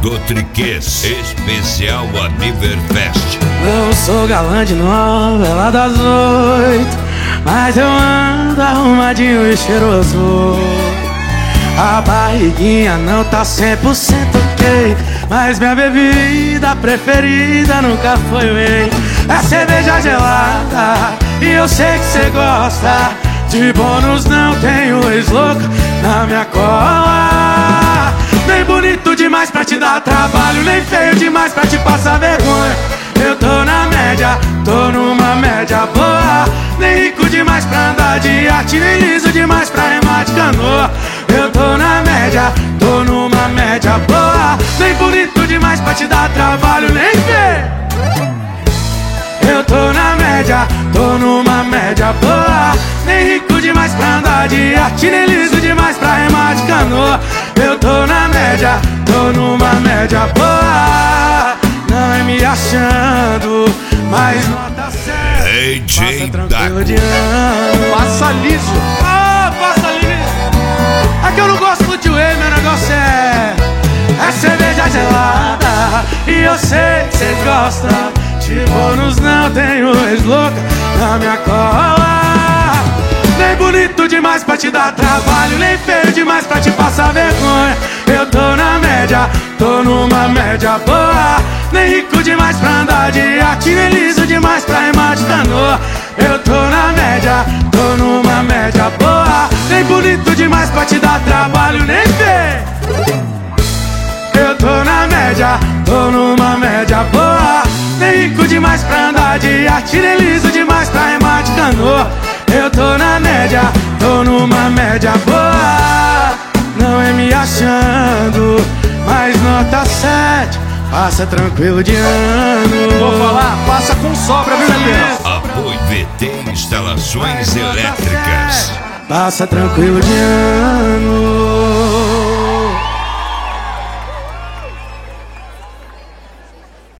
do Triquês, especial Aniverfest. Não sou galã de novela das 8, mas eu ando arrumadinho e cheiroso. A barriguinha não tá 100% ok, mas minha bebida preferida nunca foi whey. É cerveja gelada e eu sei que cê gosta. De bônus não tenho ex-louco na minha cola. Nem bonito demais pra te dar trabalho, nem feio demais pra te passar vergonha. Eu tô na média, tô numa média boa. Nem rico demais pra andar de iate, nem liso demais pra remar de canoa. Eu tô na média, tô numa média boa. Nem bonito demais pra te dar trabalho, nem feio. Eu tô na média, tô numa média boa. Nem rico demais pra andar de iate, nem liso demais pra remar de canoa. Eu tô na média, tô numa média boa. Não é me achando, mas nota certa. DJ Passa tranquilo de Daco. ano. Passa liso. Passa liso. É que eu não gosto de whey, meu negócio é cerveja gelada. E eu sei que cês gostam. De bônus não tenho ex-louca na minha cola. Nem bonito demais pra te dar trabalho, nem feio demais pra te passar vergonha. Eu tô na média, tô numa média boa. Nem rico demais pra andar de iate, nem liso demais pra remar de canoa. Eu tô na média, tô numa média boa. Nem bonito demais pra te dar trabalho, nem feio. Eu tô na média, tô numa média boa. Nem rico demais pra andar de iate, nem liso demais pra remar de canoa. Eu tô na média, tô numa média boa. Não é me achando, mas nota 7. Passa tranquilo de ano. Vou falar, passa com sobra, viu, Pedro? Apoio VT Instalações Elétricas. Passa tranquilo de ano.